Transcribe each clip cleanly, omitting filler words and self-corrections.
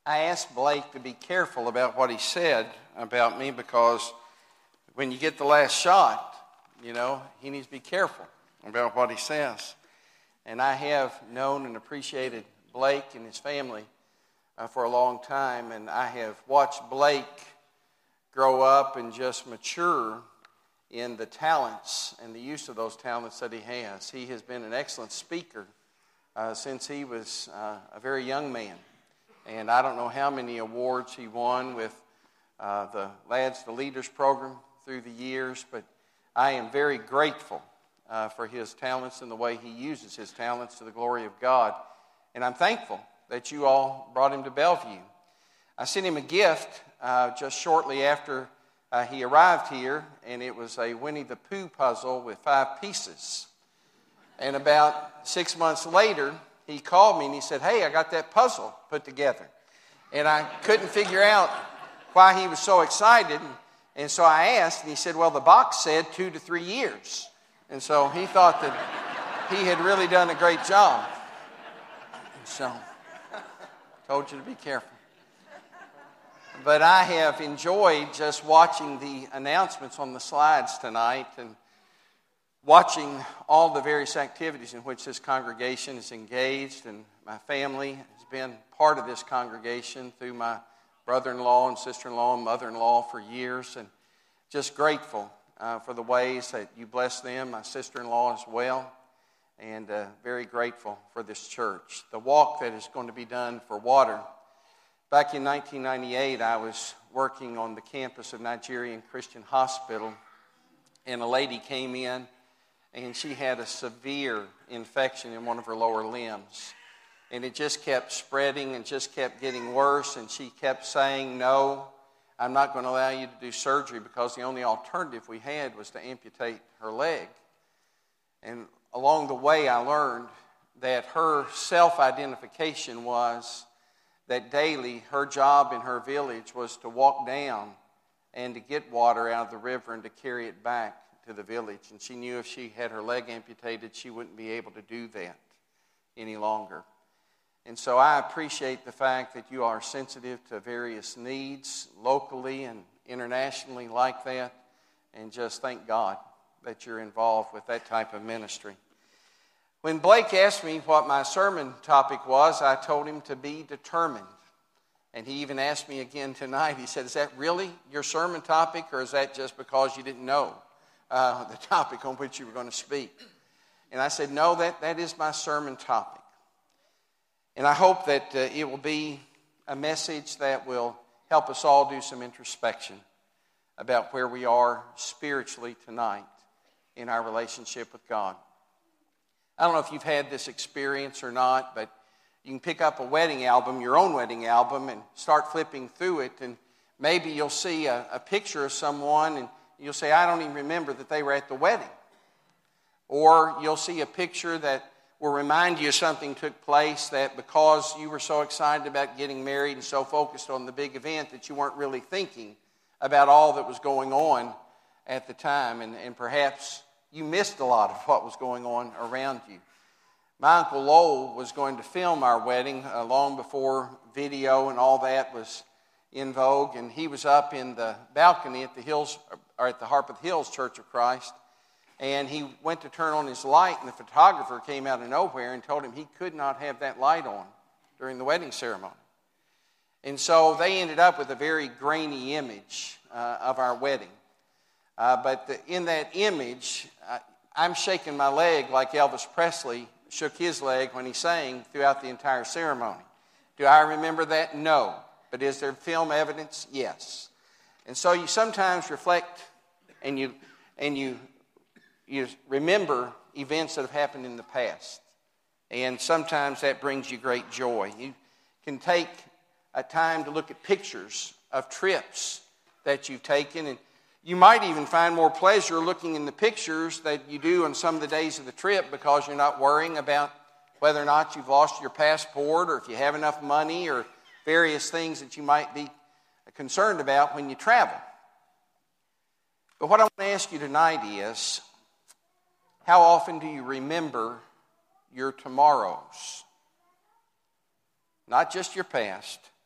I asked Blake to be careful about what he said about me because when you get the last shot, he needs to be careful about what he says. And I have known and appreciated Blake and his family for a long time, and I have watched Blake grow up and just mature in the talents and the use of those talents that he has. He has been an excellent speaker since he was a very young man. And I don't know how many awards he won with the Lads to Leaders program through the years, but I am very grateful for his talents and the way he uses his talents to the glory of God. And I'm thankful that you all brought him to Bellevue. I sent him a gift just shortly after he arrived here, and it was a Winnie the Pooh puzzle with 5 pieces. And about 6 months later, he called me and he said, "Hey, I got that puzzle put together." And I couldn't figure out why he was so excited. And so I asked, and he said, "Well, the box said 2 to 3 years." And so he thought that he had really done a great job. And so, told you to be careful. But I have enjoyed just watching the announcements on the slides tonight and watching all the various activities in which this congregation is engaged, and my family has been part of this congregation through my brother-in-law and sister-in-law and mother-in-law for years, and just grateful for the ways that you bless them, my sister-in-law as well, and very grateful for this church. The walk that is going to be done for water. Back in 1998, I was working on the campus of Nigerian Christian Hospital, and a lady came in, and she had a severe infection in one of her lower limbs. And it just kept spreading and just kept getting worse, and she kept saying, "No, I'm not going to allow you to do surgery," because the only alternative we had was to amputate her leg. And along the way, I learned that her self-identification was that daily her job in her village was to walk down and to get water out of the river and to carry it back to the village. And she knew if she had her leg amputated, she wouldn't be able to do that any longer. And so I appreciate the fact that you are sensitive to various needs locally and internationally like that, and just thank God that you're involved with that type of ministry. When Blake asked me what my sermon topic was, I told him to be determined. And he even asked me again tonight. He said, "Is that really your sermon topic, or is that just because you didn't know the topic on which you were going to speak?" And I said, "No, that is my sermon topic." And I hope that it will be a message that will help us all do some introspection about where we are spiritually tonight in our relationship with God. I don't know if you've had this experience or not, but you can pick up a wedding album, your own wedding album, and start flipping through it, and maybe you'll see a picture of someone, and you'll say, "I don't even remember that they were at the wedding." Or you'll see a picture that will remind you of something took place that because you were so excited about getting married and so focused on the big event that you weren't really thinking about all that was going on at the time, and perhaps you missed a lot of what was going on around you. My Uncle Lowell was going to film our wedding long before video and all that was in vogue, and he was up in the balcony at the Harpeth Hills Church of Christ, and he went to turn on his light, and the photographer came out of nowhere and told him he could not have that light on during the wedding ceremony. And so they ended up with a very grainy image of our wedding. But in that image, I'm shaking my leg like Elvis Presley shook his leg when he sang throughout the entire ceremony. Do I remember that? No. But is there film evidence? Yes. And so you sometimes reflect and you remember events that have happened in the past. And sometimes that brings you great joy. You can take a time to look at pictures of trips that you've taken, and you might even find more pleasure looking in the pictures that you do on some of the days of the trip because you're not worrying about whether or not you've lost your passport or if you have enough money or various things that you might be concerned about when you travel. But what I want to ask you tonight is, how often do you remember your tomorrows? Not just your past,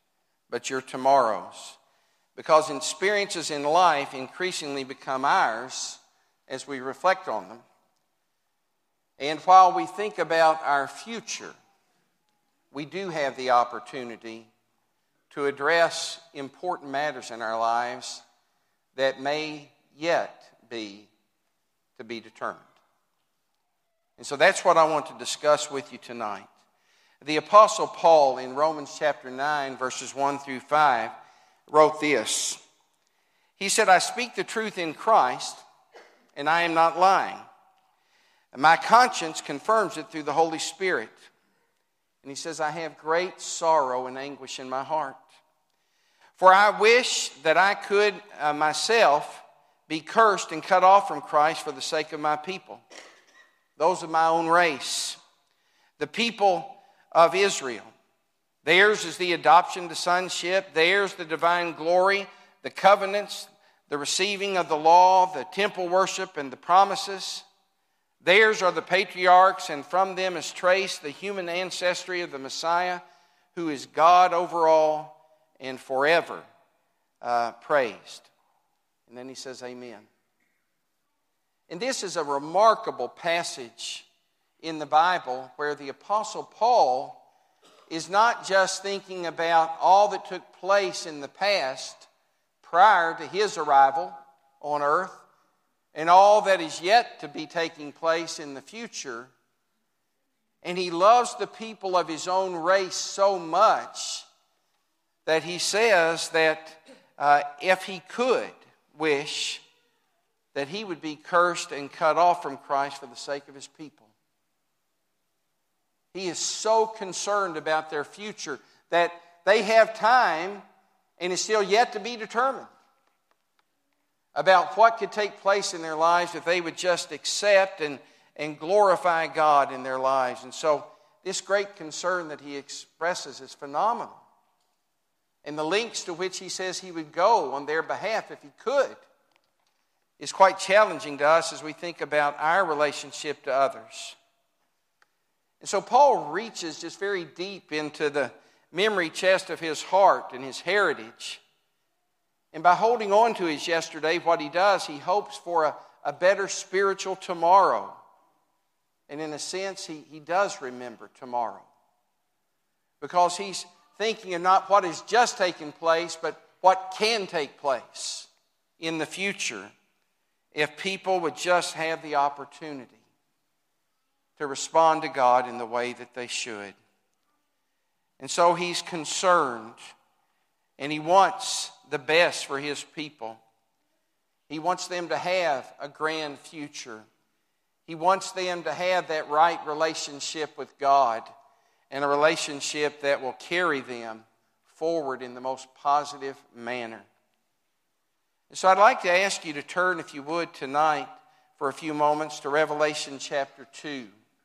but your tomorrows. Because experiences in life increasingly become ours as we reflect on them. And while we think about our future, we do have the opportunity to address important matters in our lives that may yet be to be determined. And so that's what I want to discuss with you tonight. The Apostle Paul in Romans chapter 9, verses 1 through 5, wrote this. He said, I speak the truth in Christ, and I am not lying. And my conscience confirms it through the Holy Spirit. And he says, I have great sorrow and anguish in my heart. For I wish that I could myself be cursed and cut off from Christ for the sake of my people, those of my own race, the people of Israel. Theirs is the adoption to sonship. Theirs the divine glory, the covenants, the receiving of the law, the temple worship, and the promises. Theirs are the patriarchs, and from them is traced the human ancestry of the Messiah, who is God over all and forever praised. And then he says, Amen. And this is a remarkable passage in the Bible where the Apostle Paul is not just thinking about all that took place in the past prior to his arrival on earth and all that is yet to be taking place in the future. And he loves the people of his own race so much that he says that if he could wish that he would be cursed and cut off from Christ for the sake of his people. He is so concerned about their future that they have time, and it's still yet to be determined, about what could take place in their lives if they would just accept and glorify God in their lives. And so this great concern that he expresses is phenomenal. And the lengths to which he says he would go on their behalf if he could is quite challenging to us as we think about our relationship to others. And so Paul reaches just very deep into the memory chest of his heart and his heritage. And by holding on to his yesterday, what he does, he hopes for a better spiritual tomorrow. And in a sense, he does remember tomorrow. Because he's thinking of not what has just taken place, but what can take place in the future if people would just have the opportunity to respond to God in the way that they should. And so he's concerned, and he wants the best for his people. He wants them to have a grand future. He wants them to have that right relationship with God and a relationship that will carry them forward in the most positive manner. And so I'd like to ask you to turn, if you would, tonight for a few moments to Revelation chapter 2.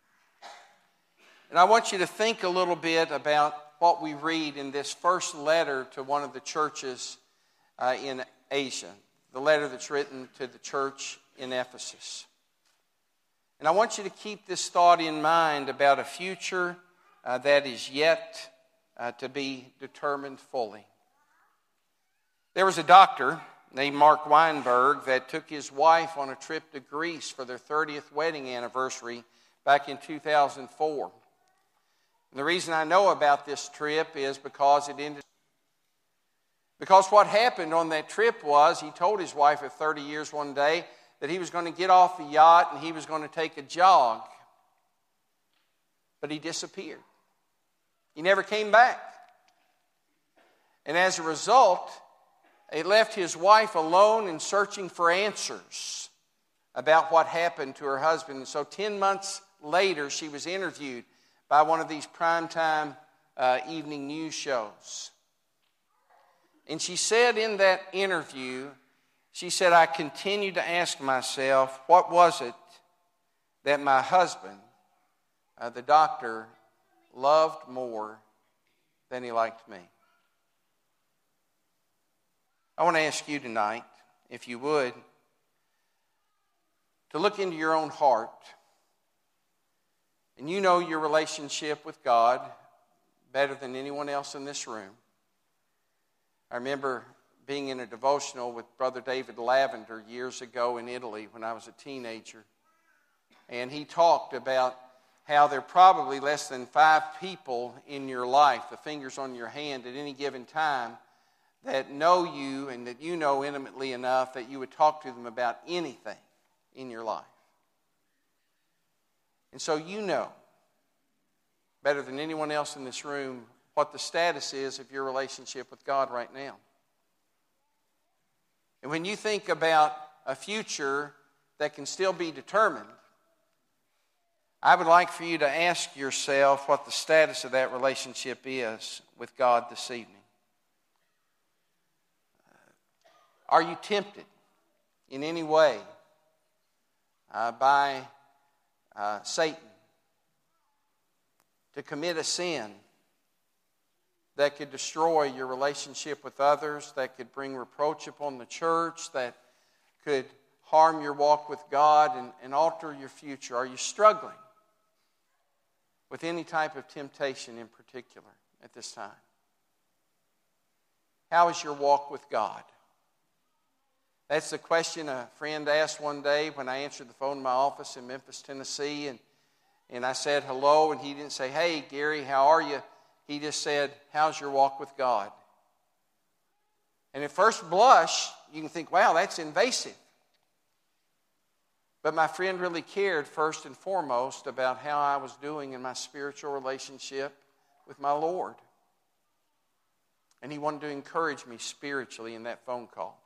And I want you to think a little bit about what we read in this first letter to one of the churches in Asia, the letter that's written to the church in Ephesus. And I want you to keep this thought in mind about a future that is yet to be determined fully. There was a doctor named Mark Weinberg that took his wife on a trip to Greece for their 30th wedding anniversary back in 2004. And the reason I know about this trip is because what happened on that trip was he told his wife of 30 years one day that he was going to get off the yacht and he was going to take a jog. But he disappeared. He never came back. And as a result, it left his wife alone and searching for answers about what happened to her husband. And so 10 months later, she was interviewed by one of these primetime evening news shows. And she said in that interview, she said, I continued to ask myself, what was it that my husband, the doctor, loved more than he liked me? I want to ask you tonight, if you would, to look into your own heart. And you know your relationship with God better than anyone else in this room. I remember being in a devotional with Brother David Lavender years ago in Italy when I was a teenager. And he talked about how there are probably less than 5 people in your life, the fingers on your hand at any given time, that know you and that you know intimately enough that you would talk to them about anything in your life. And so you know, better than anyone else in this room, what the status is of your relationship with God right now. And when you think about a future that can still be determined, I would like for you to ask yourself what the status of that relationship is with God this evening. Are you tempted in any way by Satan to commit a sin that could destroy your relationship with others, that could bring reproach upon the church, that could harm your walk with God and alter your future? Are you struggling with any type of temptation in particular at this time? How is your walk with God? That's the question a friend asked one day when I answered the phone in my office in Memphis, Tennessee, and I said hello, and he didn't say, "Hey, Gary, how are you?" He just said, "How's your walk with God?" And at first blush, you can think, wow, that's invasive. But my friend really cared first and foremost about how I was doing in my spiritual relationship with my Lord. And he wanted to encourage me spiritually in that phone call.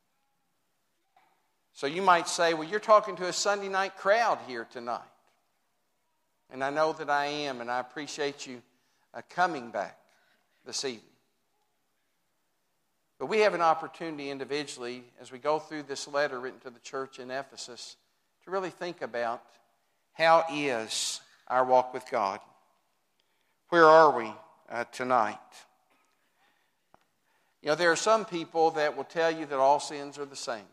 So you might say, well, you're talking to a Sunday night crowd here tonight. And I know that I am, and I appreciate you coming back this evening. But we have an opportunity individually, as we go through this letter written to the church in Ephesus, to really think about how is our walk with God. Where are we tonight? You know, there are some people that will tell you that all sins are the same.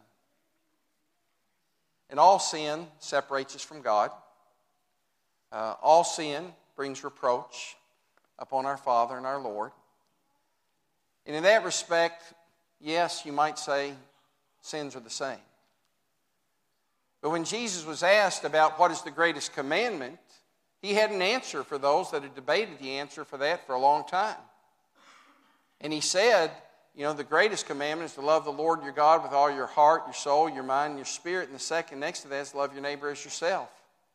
And all sin separates us from God. All sin brings reproach upon our Father and our Lord. And in that respect, yes, you might say sins are the same. But when Jesus was asked about what is the greatest commandment, he had an answer for those that had debated the answer for that for a long time. And he said, you know, the greatest commandment is to love the Lord your God with all your heart, your soul, your mind, and your spirit. And the second next to that is to love your neighbor as yourself.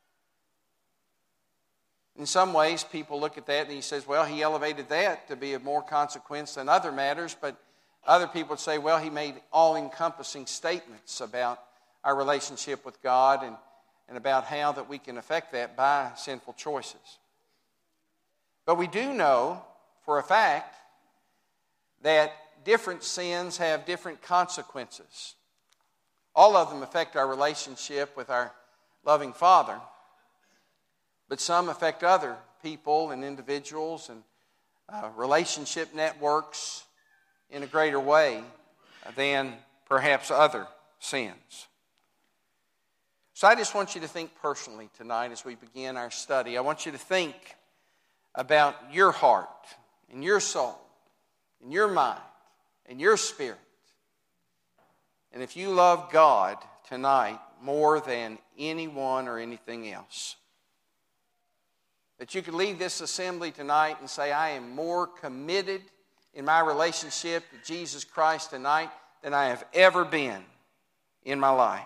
In some ways, people look at that and he says, well, he elevated that to be of more consequence than other matters. But other people would say, well, he made all-encompassing statements about our relationship with God and about how that we can affect that by sinful choices. But we do know for a fact that different sins have different consequences. All of them affect our relationship with our loving Father, but some affect other people and individuals and relationship networks in a greater way than perhaps other sins. So I just want you to think personally tonight as we begin our study. I want you to think about your heart and your soul and your mind and your spirit. And if you love God tonight more than anyone or anything else, that you could leave this assembly tonight and say, I am more committed in my relationship to Jesus Christ tonight than I have ever been in my life.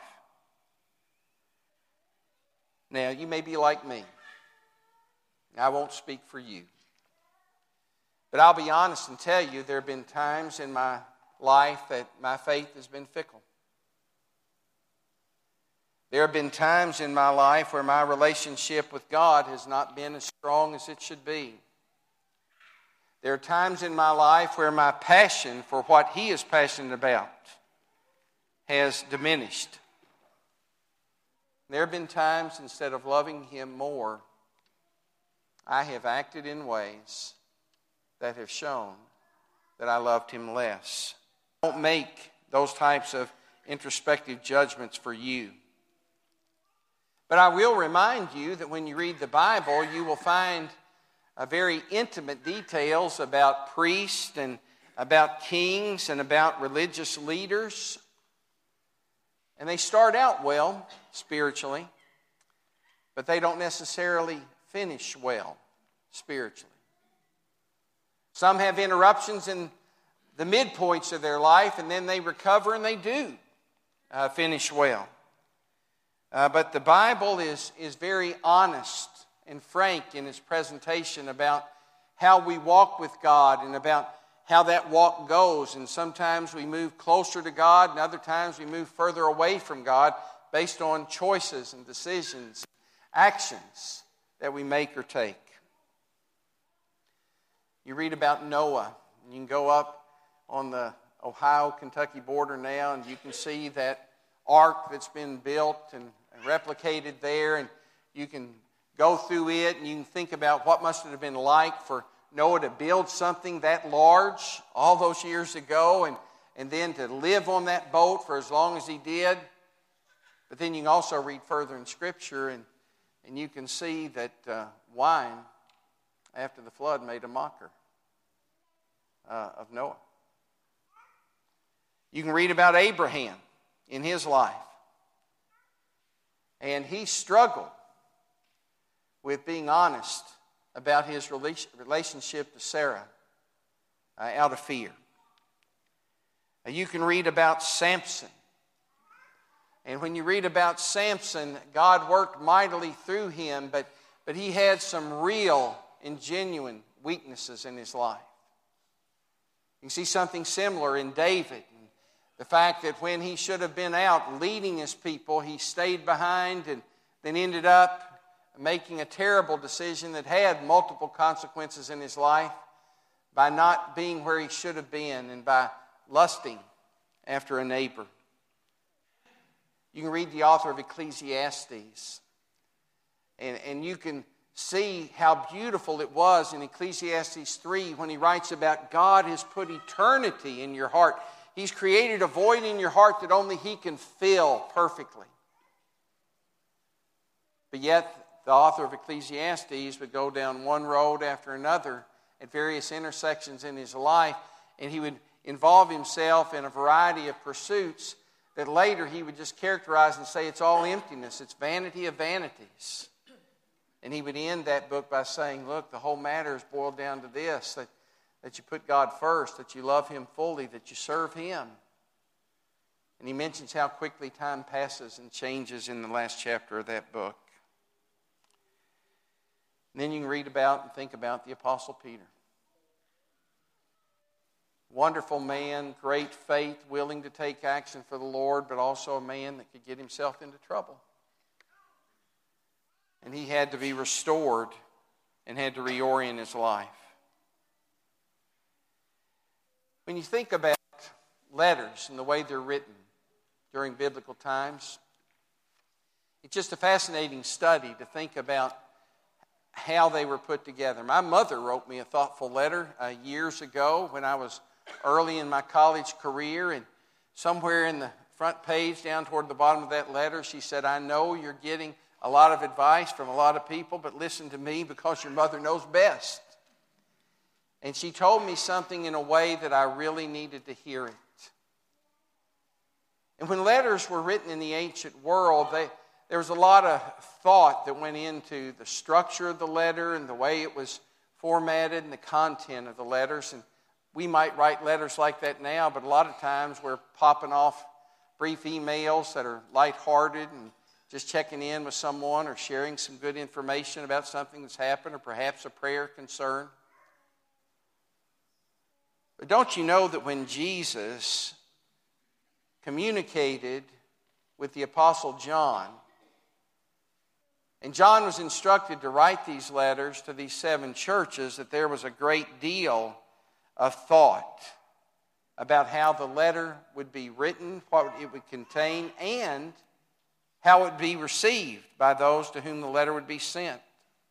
Now, you may be like me. I won't speak for you. But I'll be honest and tell you there have been times in my life that my faith has been fickle. There have been times in my life where my relationship with God has not been as strong as it should be. There are times in my life where my passion for what He is passionate about has diminished. There have been times instead of loving Him more, I have acted in ways that have shown that I loved Him less. Don't make those types of introspective judgments for you. But I will remind you that when you read the Bible, you will find very intimate details about priests and about kings and about religious leaders. And they start out well spiritually, but they don't necessarily finish well spiritually. Some have interruptions in the midpoints of their life, and then they recover and they do finish well. But the Bible is very honest and frank in its presentation about how we walk with God and about how that walk goes. And sometimes we move closer to God, and other times we move further away from God based on choices and decisions, actions that we make or take. You read about Noah, and you can go up on the Ohio-Kentucky border now, and you can see that ark that's been built and replicated there, and you can go through it, and you can think about what must it have been like for Noah to build something that large all those years ago, and then to live on that boat for as long as he did. But then you can also read further in Scripture, and you can see that wine, after the flood, made a mocker of Noah. You can read about Abraham in his life. And he struggled with being honest about his relationship to Sarah out of fear. You can read about Samson. And when you read about Samson, God worked mightily through him, but he had some real and genuine weaknesses in his life. You can see something similar in David. The fact that when he should have been out leading his people, he stayed behind and then ended up making a terrible decision that had multiple consequences in his life by not being where he should have been and by lusting after a neighbor. You can read the author of Ecclesiastes, and you can see how beautiful it was in Ecclesiastes 3 when he writes about God has put eternity in your heart. He's created a void in your heart that only He can fill perfectly. But yet, the author of Ecclesiastes would go down one road after another at various intersections in his life, and he would involve himself in a variety of pursuits that later he would just characterize and say it's all emptiness, it's vanity of vanities. And he would end that book by saying, look, the whole matter is boiled down to this, that you put God first, that you love Him fully, that you serve Him. And he mentions how quickly time passes and changes in the last chapter of that book. And then you can read about and think about the Apostle Peter. Wonderful man, great faith, willing to take action for the Lord, but also a man that could get himself into trouble. And he had to be restored and had to reorient his life. When you think about letters and the way they're written during biblical times, it's just a fascinating study to think about how they were put together. My mother wrote me a thoughtful letter years ago when I was early in my college career, and somewhere in the front page down toward the bottom of that letter, she said, I know you're getting a lot of advice from a lot of people, but listen to me because your mother knows best. And she told me something in a way that I really needed to hear it. And when letters were written in the ancient world, there was a lot of thought that went into the structure of the letter and the way it was formatted and the content of the letters. And we might write letters like that now, but a lot of times we're popping off brief emails that are lighthearted and just checking in with someone or sharing some good information about something that's happened or perhaps a prayer concern. But don't you know that when Jesus communicated with the Apostle John, and John was instructed to write these letters to these 7 churches, that there was a great deal of thought about how the letter would be written, what it would contain, and how it would be received by those to whom the letter would be sent.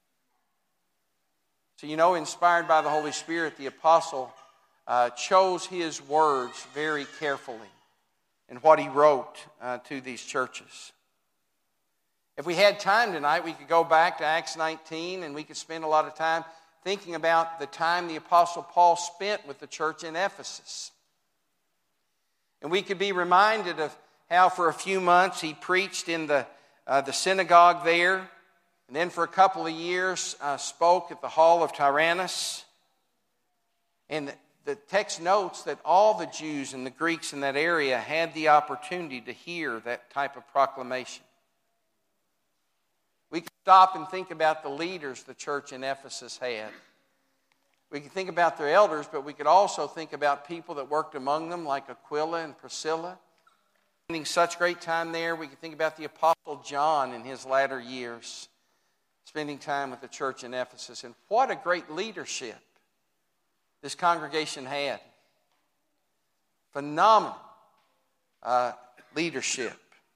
So you know, inspired by the Holy Spirit, the apostle chose his words very carefully in what he wrote to these churches. If we had time tonight, we could go back to Acts 19 and we could spend a lot of time thinking about the time the Apostle Paul spent with the church in Ephesus. And we could be reminded of how for a few months he preached in the synagogue there, and then for a couple of years spoke at the hall of Tyrannus. And the text notes that all the Jews and the Greeks in that area had the opportunity to hear that type of proclamation. We can stop and think about the leaders the church in Ephesus had. We can think about their elders, but we could also think about people that worked among them, like Aquila and Priscilla. Spending such great time there, we can think about the Apostle John in his latter years, spending time with the church in Ephesus. And what a great leadership this congregation had. Phenomenal leadership.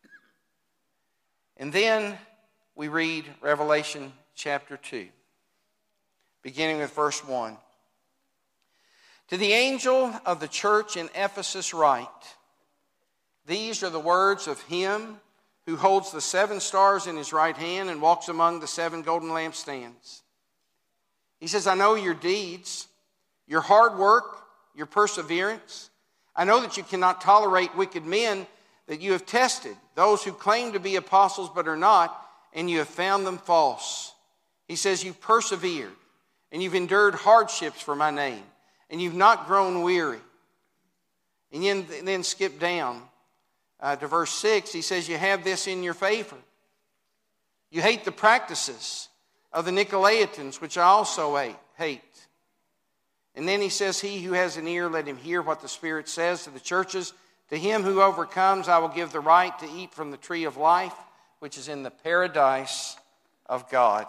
And then we read Revelation chapter 2, beginning with verse 1. To the angel of the church in Ephesus write, these are the words of him who holds the 7 stars in his right hand and walks among the 7 golden lampstands. He says, I know your deeds, your hard work, your perseverance. I know that you cannot tolerate wicked men, that you have tested those who claim to be apostles but are not, and you have found them false. He says, you've persevered, and you've endured hardships for my name, and you've not grown weary. And then skip down to verse 6. He says, you have this in your favor. You hate the practices of the Nicolaitans, which I also hate. And then he says, he who has an ear, let him hear what the Spirit says to the churches. To him who overcomes, I will give the right to eat from the tree of life, which is in the paradise of God.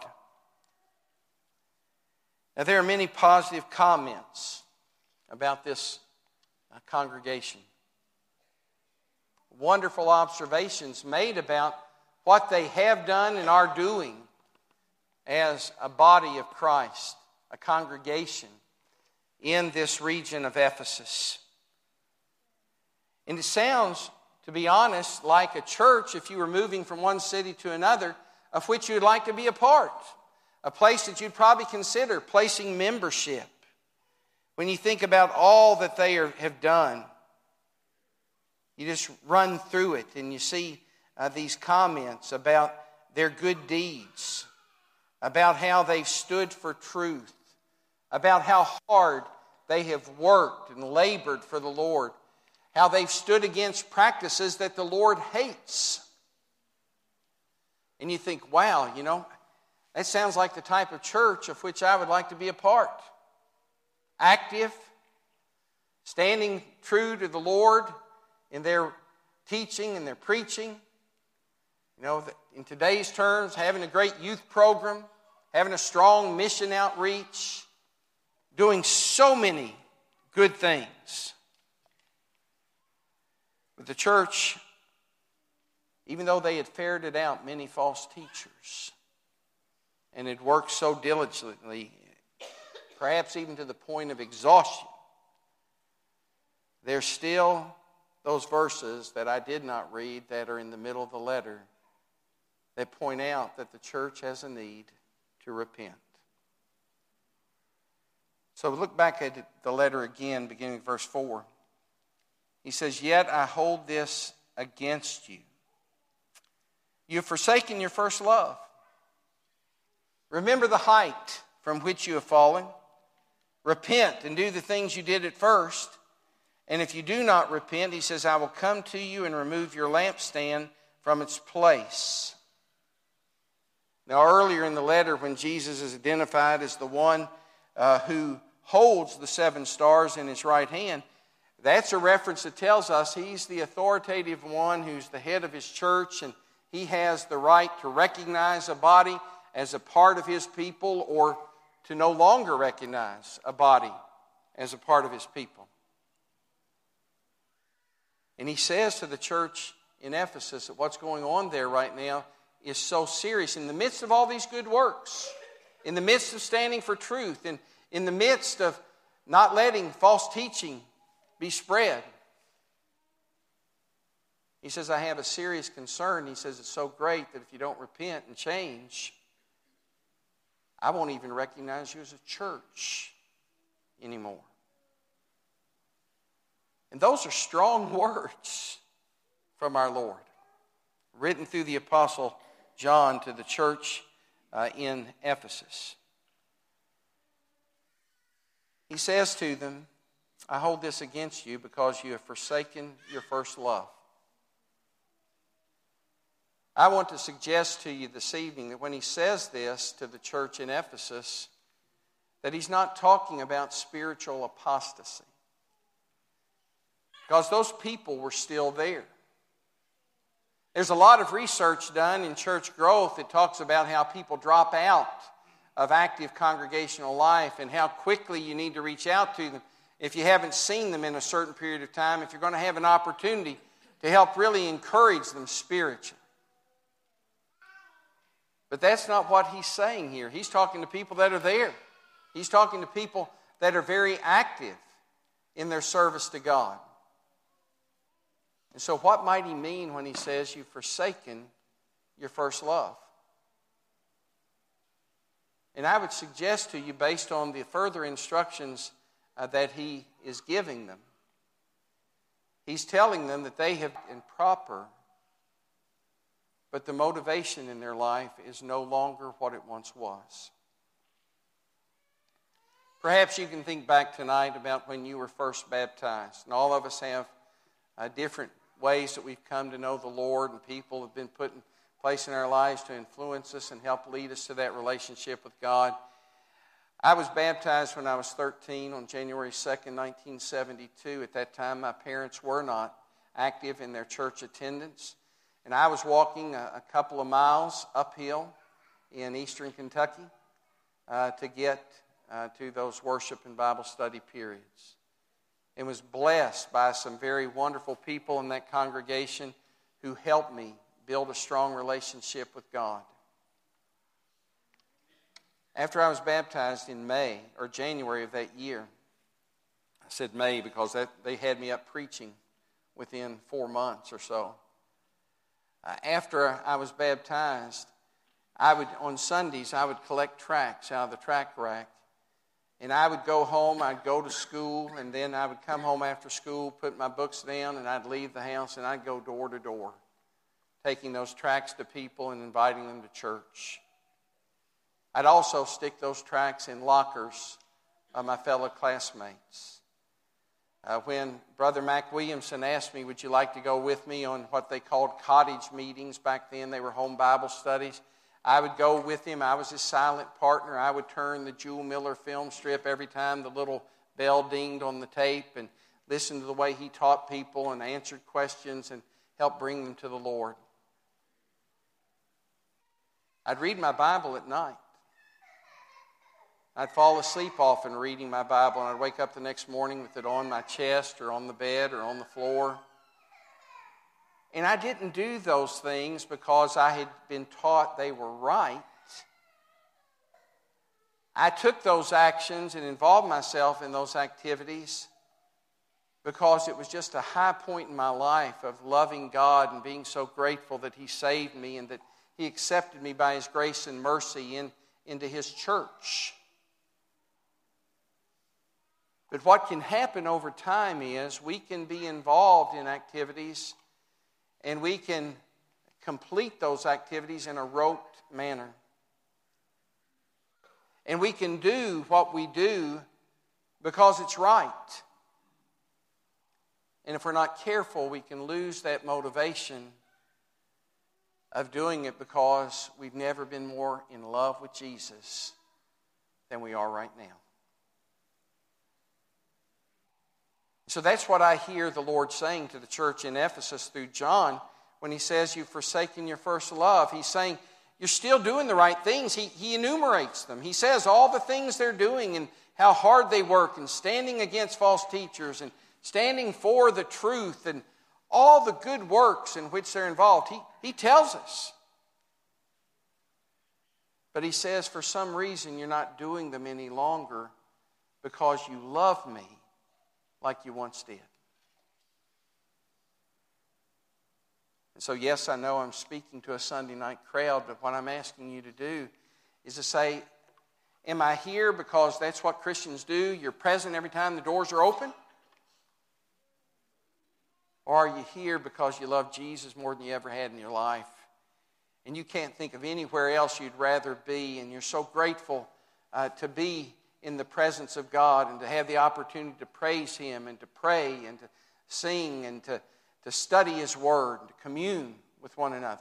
Now, there are many positive comments about this congregation. Wonderful observations made about what they have done and are doing as a body of Christ, a congregation in this region of Ephesus. And it sounds, to be honest, like a church, if you were moving from one city to another, of which you'd like to be a part. A place that you'd probably consider placing membership. When you think about all that they have done, you just run through it and you see these comments about their good deeds, about how they've stood for truth, about how hard they have worked and labored for the Lord, how they've stood against practices that the Lord hates. And you think, wow, that sounds like the type of church of which I would like to be a part. Active, standing true to the Lord in their teaching and their preaching. In today's terms, having a great youth program, having a strong mission outreach, doing so many good things. But the church, even though they had ferreted out many false teachers and had worked so diligently, perhaps even to the point of exhaustion, there's still those verses that I did not read that are in the middle of the letter that point out that the church has a need to repent. So look back at the letter again, beginning with verse 4. He says, yet I hold this against you. You have forsaken your first love. Remember the height from which you have fallen. Repent and do the things you did at first. And if you do not repent, he says, I will come to you and remove your lampstand from its place. Now, earlier in the letter, when Jesus is identified as the one who holds the 7 stars in his right hand, that's a reference that tells us he's the authoritative one who's the head of his church, and he has the right to recognize a body as a part of his people or to no longer recognize a body as a part of his people. And he says to the church in Ephesus that what's going on there right now is so serious. In the midst of all these good works, in the midst of standing for truth, and in the midst of not letting false teaching be spread, he says, I have a serious concern. He says, it's so great that if you don't repent and change, I won't even recognize you as a church anymore. And those are strong words from our Lord, written through the Apostle John to the church in Ephesus. He says to them, I hold this against you because you have forsaken your first love. I want to suggest to you this evening that when he says this to the church in Ephesus, that he's not talking about spiritual apostasy. Because those people were still there. There's a lot of research done in church growth that talks about how people drop out of active congregational life and how quickly you need to reach out to them if you haven't seen them in a certain period of time, if you're going to have an opportunity to help really encourage them spiritually. But that's not what he's saying here. He's talking to people that are there. He's talking to people that are very active in their service to God. And so what might he mean when he says you've forsaken your first love? And I would suggest to you, based on the further instructions that he is giving them, he's telling them that they have been proper, but the motivation in their life is no longer what it once was. Perhaps you can think back tonight about when you were first baptized. And all of us have different ways that we've come to know the Lord, and people have been put in place in our lives to influence us and help lead us to that relationship with God. I was baptized when I was 13 on January 2nd, 1972. At that time, my parents were not active in their church attendance. And I was walking a couple of miles uphill in eastern Kentucky to get to those worship and Bible study periods. And was blessed by some very wonderful people in that congregation who helped me build a strong relationship with God. After I was baptized in May or January of that year, I said May because they had me up preaching within 4 months or so. After I was baptized, on Sundays I would collect tracts out of the tract rack. And I would go home, I'd go to school, and then I would come home after school, put my books down, and I'd leave the house, and I'd go door to door, taking those tracts to people and inviting them to church. I'd also stick those tracts in lockers of my fellow classmates. When Brother Mac Williamson asked me, would you like to go with me on what they called cottage meetings back then? They were home Bible studies. I would go with him. I was his silent partner. I would turn the Jewel Miller film strip every time the little bell dinged on the tape and listen to the way he taught people and answered questions and helped bring them to the Lord. I'd read my Bible at night. I'd fall asleep often reading my Bible, and I'd wake up the next morning with it on my chest or on the bed or on the floor. And I didn't do those things because I had been taught they were right. I took those actions and involved myself in those activities because it was just a high point in my life of loving God and being so grateful that He saved me and that He accepted me by His grace and mercy into His church. But what can happen over time is we can be involved in activities and we can complete those activities in a rote manner. And we can do what we do because it's right. And if we're not careful, we can lose that motivation of doing it because we've never been more in love with Jesus than we are right now. So that's what I hear the Lord saying to the church in Ephesus through John when He says you've forsaken your first love. He's saying you're still doing the right things. He enumerates them. He says all the things they're doing and how hard they work and standing against false teachers and standing for the truth and all the good works in which they're involved. He tells us. But He says for some reason you're not doing them any longer because you love me like you once did. And so, yes, I know I'm speaking to a Sunday night crowd, but what I'm asking you to do is to say, Am I here because that's what Christians do? You're present every time the doors are open? Or are you here because you love Jesus more than you ever had in your life? And you can't think of anywhere else you'd rather be, and you're so grateful to be in the presence of God and to have the opportunity to praise Him and to pray and to sing and to study His Word and to commune with one another.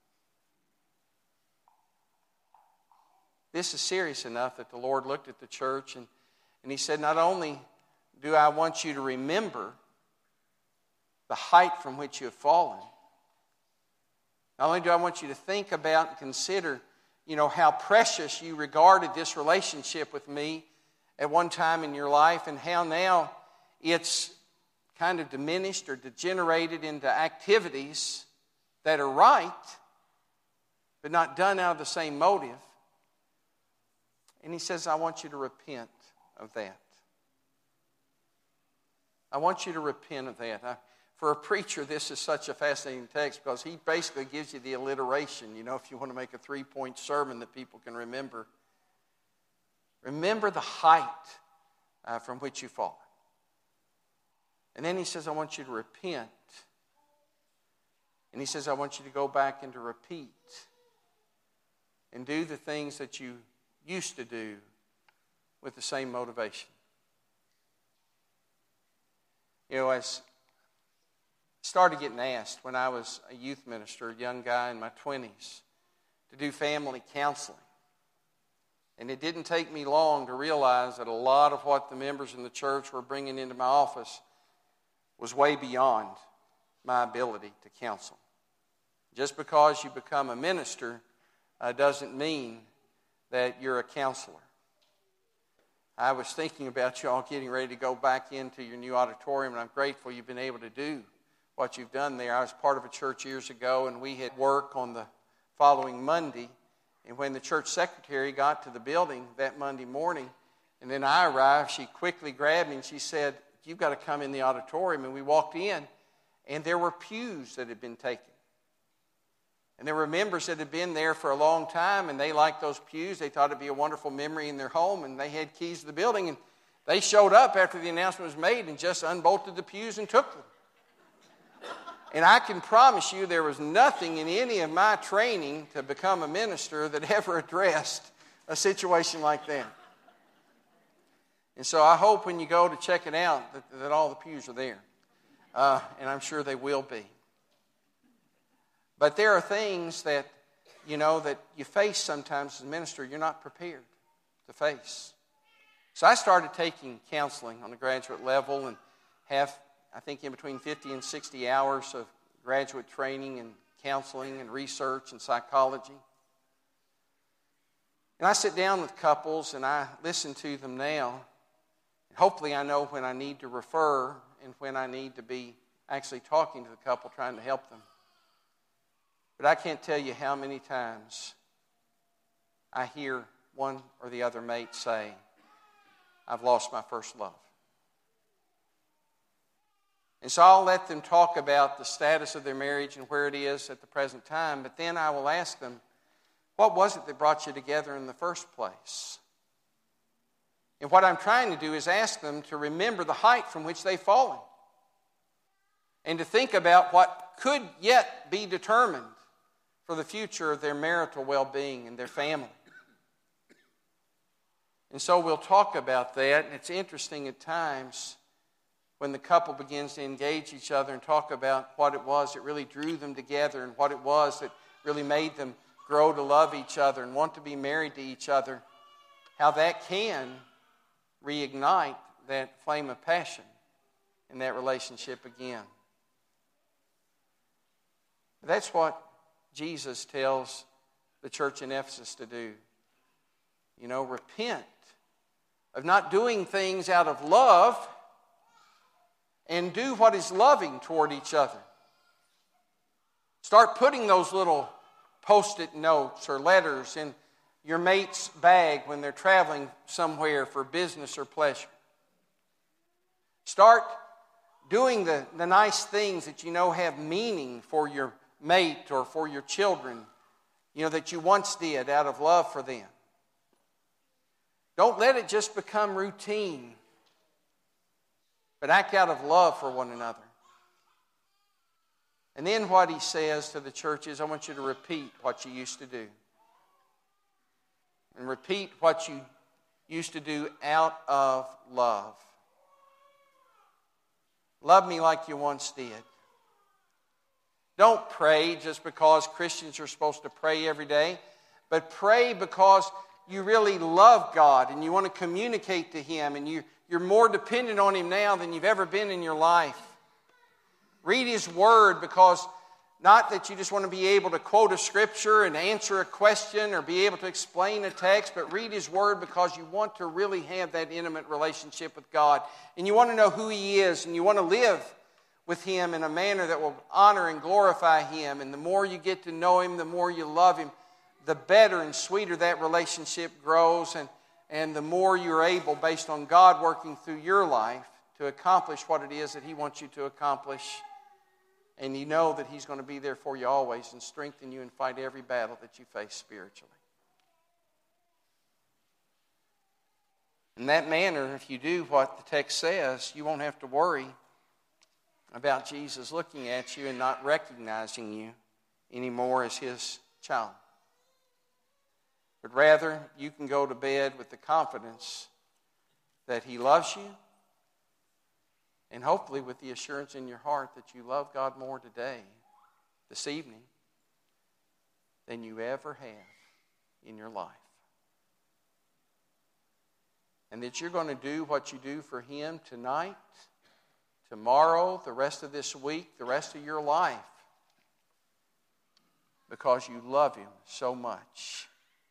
This is serious enough that the Lord looked at the church and He said, not only do I want you to remember the height from which you have fallen, not only do I want you to think about and consider, how precious you regarded this relationship with me at one time in your life and how now it's kind of diminished or degenerated into activities that are right, but not done out of the same motive. And He says, I want you to repent of that. I want you to repent of that. For a preacher, this is such a fascinating text because he basically gives you the alliteration, if you want to make a 3-point sermon that people can remember. Remember the height from which you fall. And then He says, I want you to repent. And He says, I want you to go back and to repeat and do the things that you used to do with the same motivation. As I started getting asked when I was a youth minister, a young guy in my 20s, to do family counseling. And it didn't take me long to realize that a lot of what the members in the church were bringing into my office was way beyond my ability to counsel. Just because you become a minister doesn't mean that you're a counselor. I was thinking about you all getting ready to go back into your new auditorium, and I'm grateful you've been able to do what you've done there. I was part of a church years ago, and we had work on the following Monday. And when the church secretary got to the building that Monday morning, and then I arrived, she quickly grabbed me and she said, you've got to come in the auditorium. And we walked in, and there were pews that had been taken. And there were members that had been there for a long time, and they liked those pews. They thought it'd be a wonderful memory in their home, and they had keys to the building. And they showed up after the announcement was made and just unbolted the pews and took them. And I can promise you there was nothing in any of my training to become a minister that ever addressed a situation like that. And so I hope when you go to check it out that all the pews are there. And I'm sure they will be. But there are things that, that you face sometimes as a minister you're not prepared to face. So I started taking counseling on the graduate level and have, I think, in between 50 and 60 hours of graduate training and counseling and research and psychology. And I sit down with couples and I listen to them now. And hopefully I know when I need to refer and when I need to be actually talking to the couple trying to help them. But I can't tell you how many times I hear one or the other mate say, I've lost my first love. And so I'll let them talk about the status of their marriage and where it is at the present time, but then I will ask them, what was it that brought you together in the first place? And what I'm trying to do is ask them to remember the height from which they've fallen and to think about what could yet be determined for the future of their marital well-being and their family. And so we'll talk about that, and it's interesting at times when the couple begins to engage each other and talk about what it was that really drew them together and what it was that really made them grow to love each other and want to be married to each other, how that can reignite that flame of passion in that relationship again. That's what Jesus tells the church in Ephesus to do. Repent of not doing things out of love and do what is loving toward each other. Start putting those little Post-it notes or letters in your mate's bag when they're traveling somewhere for business or pleasure. Start doing the nice things that have meaning for your mate or for your children, that you once did out of love for them. Don't let it just become routine, but act out of love for one another. And then what he says to the church is, I want you to repeat what you used to do. And repeat what you used to do out of love. Love me like you once did. Don't pray just because Christians are supposed to pray every day, but pray because you really love God and you want to communicate to Him, and you're more dependent on Him now than you've ever been in your life. Read His Word because not that you just want to be able to quote a scripture and answer a question or be able to explain a text, but read His Word because you want to really have that intimate relationship with God. And you want to know who He is, and you want to live with Him in a manner that will honor and glorify Him. And the more you get to know Him, the more you love Him, the better and sweeter that relationship grows, and the more you're able, based on God working through your life, to accomplish what it is that He wants you to accomplish. And you know that He's going to be there for you always and strengthen you and fight every battle that you face spiritually. In that manner, if you do what the text says, you won't have to worry about Jesus looking at you and not recognizing you anymore as His child. But rather, you can go to bed with the confidence that He loves you, and hopefully with the assurance in your heart that you love God more today, this evening, than you ever have in your life. And that you're going to do what you do for Him tonight, tomorrow, the rest of this week, the rest of your life, because you love Him so much.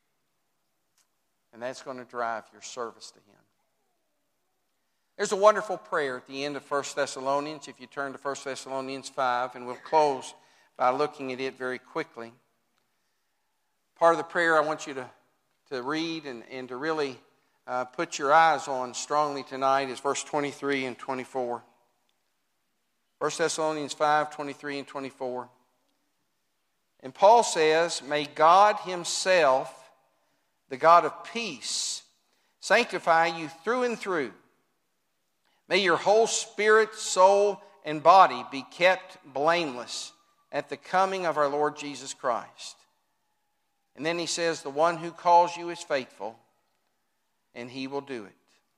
And that's going to drive your service to Him. There's a wonderful prayer at the end of 1 Thessalonians, if you turn to 1 Thessalonians 5, and we'll close by looking at it very quickly. Part of the prayer I want you to read and to really put your eyes on strongly tonight is verse 23 and 24. 1 Thessalonians 5, 23 and 24. And Paul says, "May God Himself, the God of peace, sanctify you through and through. May your whole spirit, soul, and body be kept blameless at the coming of our Lord Jesus Christ." And then he says, "The one who calls you is faithful, and He will do it."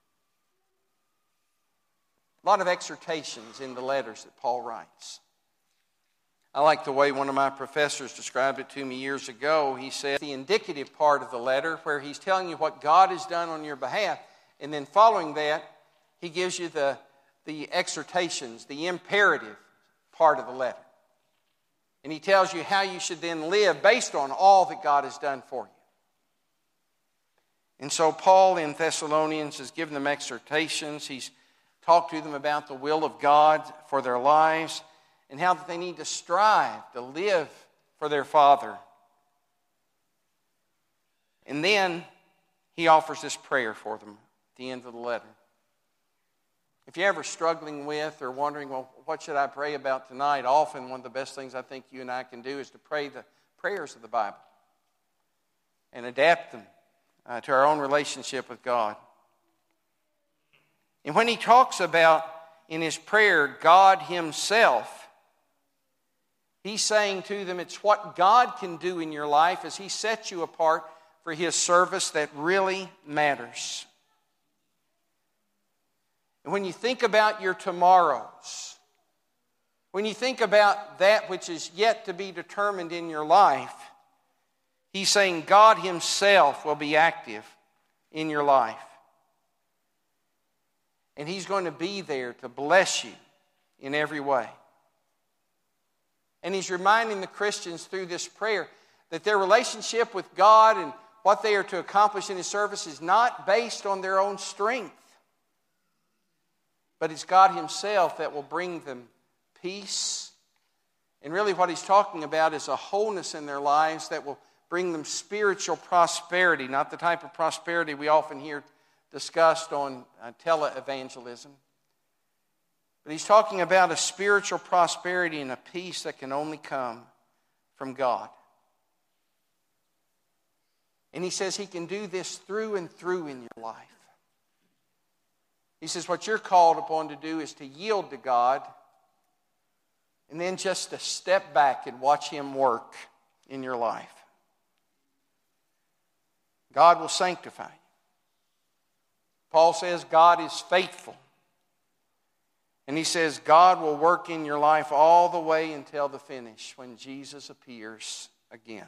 A lot of exhortations in the letters that Paul writes. I like the way one of my professors described it to me years ago. He said, the indicative part of the letter, where he's telling you what God has done on your behalf, and then following that, he gives you the exhortations, the imperative part of the letter. And he tells you how you should then live based on all that God has done for you. And so Paul in Thessalonians has given them exhortations. He's talked to them about the will of God for their lives and how that they need to strive to live for their Father. And then he offers this prayer for them at the end of the letter. If you're ever struggling with or wondering, well, what should I pray about tonight? Often one of the best things I think you and I can do is to pray the prayers of the Bible and adapt them to our own relationship with God. And when he talks about, in his prayer, God Himself, he's saying to them it's what God can do in your life as He sets you apart for His service that really matters. And when you think about your tomorrows, when you think about that which is yet to be determined in your life, he's saying God Himself will be active in your life. And He's going to be there to bless you in every way. And he's reminding the Christians through this prayer that their relationship with God and what they are to accomplish in His service is not based on their own strength. But it's God Himself that will bring them peace. And really what he's talking about is a wholeness in their lives that will bring them spiritual prosperity, not the type of prosperity we often hear discussed on televangelism. But he's talking about a spiritual prosperity and a peace that can only come from God. And he says he can do this through and through in your life. He says what you're called upon to do is to yield to God and then just to step back and watch Him work in your life. God will sanctify you. Paul says God is faithful. And he says God will work in your life all the way until the finish when Jesus appears again.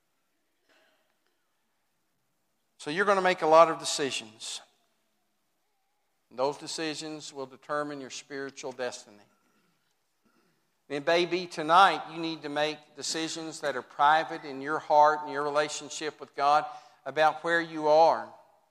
So you're going to make a lot of decisions. And those decisions will determine your spiritual destiny. It may be tonight you need to make decisions that are private in your heart and your relationship with God about where you are.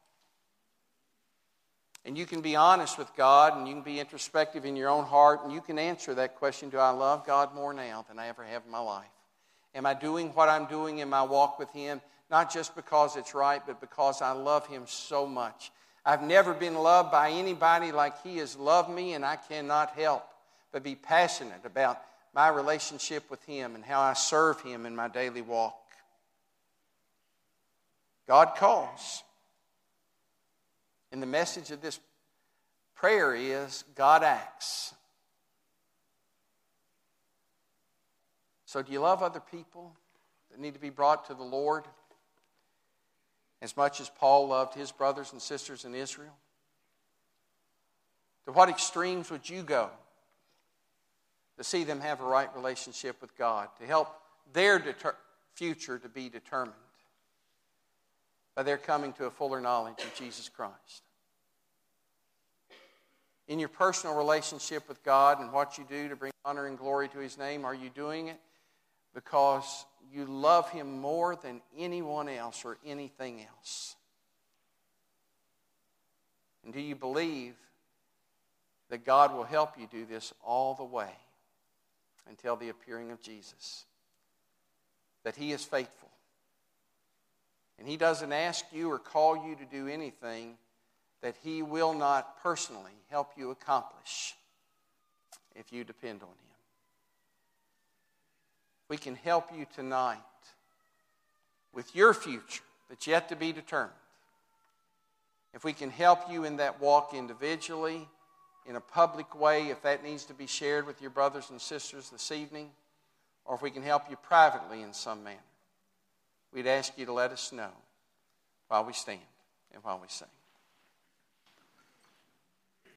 And you can be honest with God and you can be introspective in your own heart and you can answer that question, do I love God more now than I ever have in my life? Am I doing what I'm doing in my walk with Him, not just because it's right, but because I love Him so much? I've never been loved by anybody like He has loved me, and I cannot help but be passionate about my relationship with Him and how I serve Him in my daily walk. God calls. And the message of this prayer is God acts. So do you love other people that need to be brought to the Lord as much as Paul loved his brothers and sisters in Israel? To what extremes would you go to see them have a right relationship with God, to help their future to be determined by their coming to a fuller knowledge of Jesus Christ? In your personal relationship with God and what you do to bring honor and glory to His name, are you doing it because you love Him more than anyone else or anything else? And do you believe that God will help you do this all the way until the appearing of Jesus? That He is faithful. And He doesn't ask you or call you to do anything that He will not personally help you accomplish if you depend on Him. We can help you tonight with your future that's yet to be determined. If we can help you in that walk individually, in a public way, if that needs to be shared with your brothers and sisters this evening, or if we can help you privately in some manner, we'd ask you to let us know while we stand and while we sing.